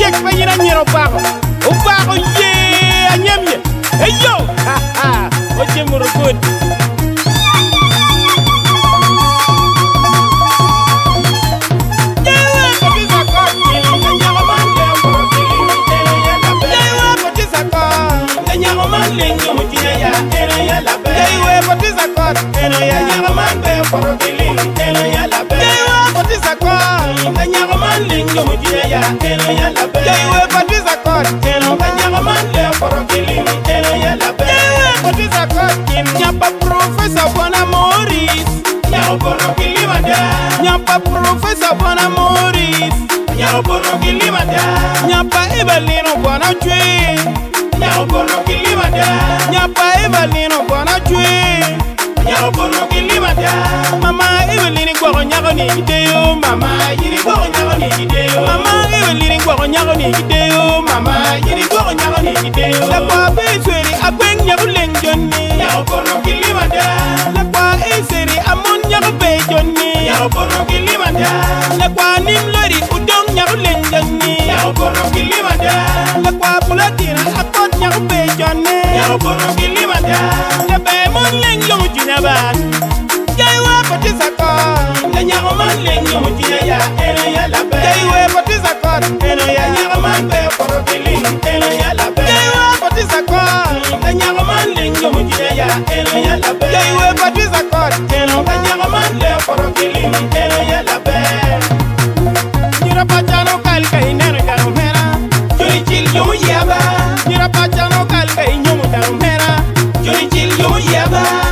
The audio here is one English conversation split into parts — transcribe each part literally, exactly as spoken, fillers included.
check pa yina nyero bako o bako ye anyemye hey yo ha ha o chemuro good Nyapa Professor Bona Morris, Nyapa Professor Bona Morris, Nyapa Evelino Bona Jue, Nyapa Evelino Bona Jue, Mama Evelini Goro Nyago ni Gideo, Mama Yiri Goro Nyago ni Gideo, Mama Evelini Goro Nyago ni Gideo, Mama Yiri Goro Nyago ni Gideo. La kwa besweri abeng nyago lengjoni, Nyago Goro Kilimada. La kwa eseri amon nyago bejoni, Nyago Goro Kilimada. La kwa nimlori udong nyago lengjoni, Nyago Goro Kilimada. La kwa pulatina akot nyago bejoni, Nyago Goro Kilimada. La be mon lengjoni junaba. Jaiwa Potisakot, the Yaman Lengo Mutia, and Yala Bay. Jaiwa Potisakot, and Yaman Bay for a billing, and Yala Bay. Jaiwa Potisakot, the Yaman Lengo Mutia, and Yala Bay. Jaiwa Potisakot, and Yaman Lay for a billing, and Yala Bay. Nirapachano Kalka in Nanagamera, Jurichil Yaba, Nirapachano Kalka in Yomutamera, Jurichil Yaba.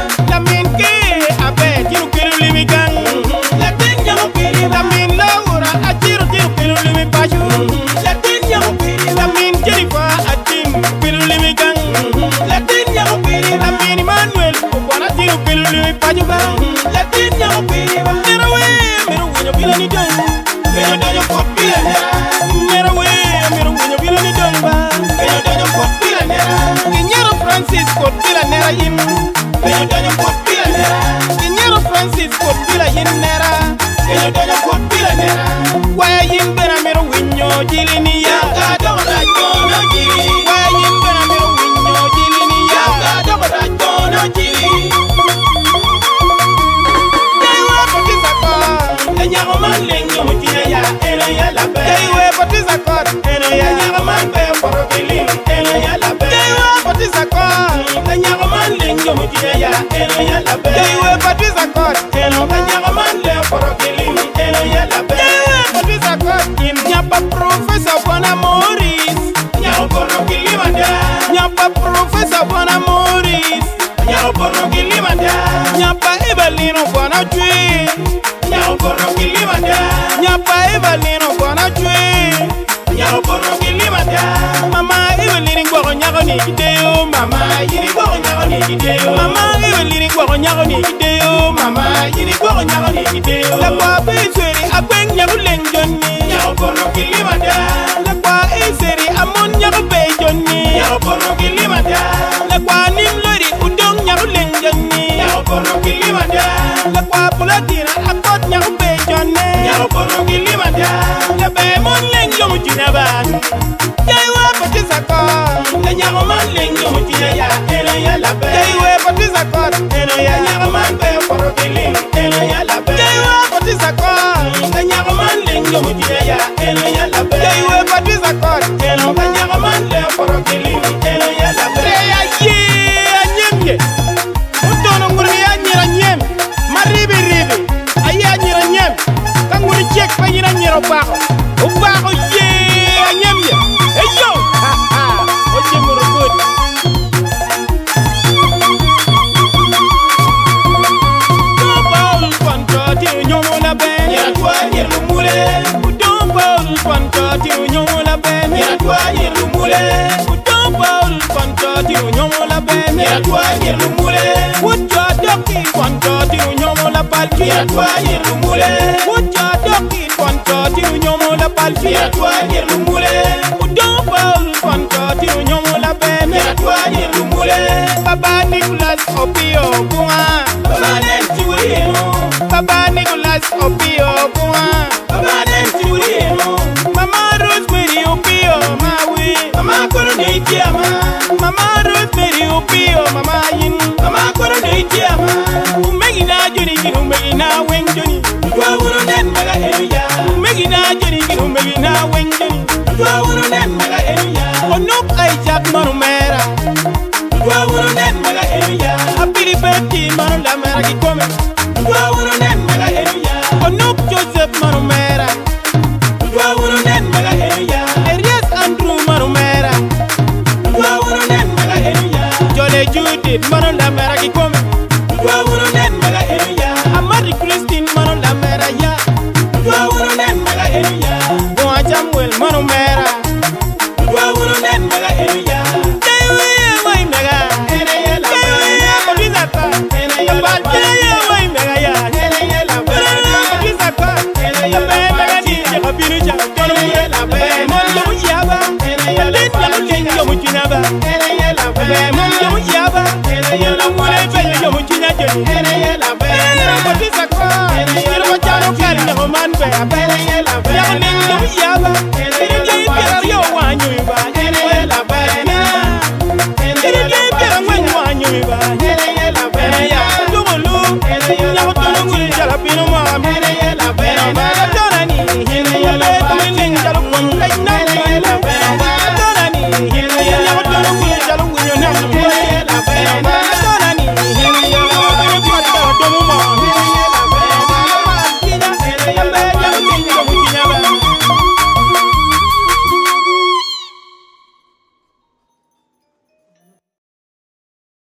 Nyapa Professor Bona Morris, Nyapa Professor Bona Morris, Nyapa Evelino Bona Jue, Nyapa Evelino Bona Jue, Mama Evelini Goro Nyago ni Gideo, Mama Yiri Goro Nyago ni Gideo, Mama Evelini Goro Nyago ni Gideo, Mama Yiri Goro Nyago ni Gideo. La kwa besweri abeng nyago lengjoni, Nyago Goro Kilimada. La kwa eseri amon nyago bejoni, Nyago Goro Kilimada. La kwa nimlori udong nyago lengjoni, Nyago Goro Kilimada. La kwa pulatina akot nyago bejoni, Nyago Goro Kilimada. La be mon lengjoni junaba. Jaiwa Potisakot, the Yaman Lengo Mutia, and Yala Bay. Jaiwa Potisakot, and Yaman Bay for a billing, and Yala Bay. Jaiwa Potisakot, the Yaman Lengo Mutia, and Yala Bay. Jaiwa Potisakot, and Yaman Lay for a billing, and Yala Bay. Ye, Anyemye, Utono Muria Nyem, Maribi Ribi, Ayanya Nyem, Kanguri check by Yina Bako, Ubako ye. Baba Nicholas Opio Bua, Baba Nicholas Baba Nicholas Opio Bua, Baba Nicholas Mama Rosemary Opio, Mare Judith mano la mera ki kome Dua wuro nen mega enuya Amari Christine mano la mera ya Dua wuro nen mega enuya Boa Samuel mano mera Dua wuro nen mega enuya Dewe wai mega Eneye la mera Kodizata Eneye la mera wai mega ya Eneye la mera Kodizata Eneye la mera Di jaga biru jaga Eneye la mera Mon yomu yaba Eneye la mera Eneye yomu jinaba Eneye la mera Mon yomu yaba Eneye la mera Eneye yomu jinaba Eneye la mera Kodizata Eneye la mera Kari nyago manbe Eneye la mera Yago yomu yaba Eneye la mera Yo wanyu iba Eneye la mera Eneye la mera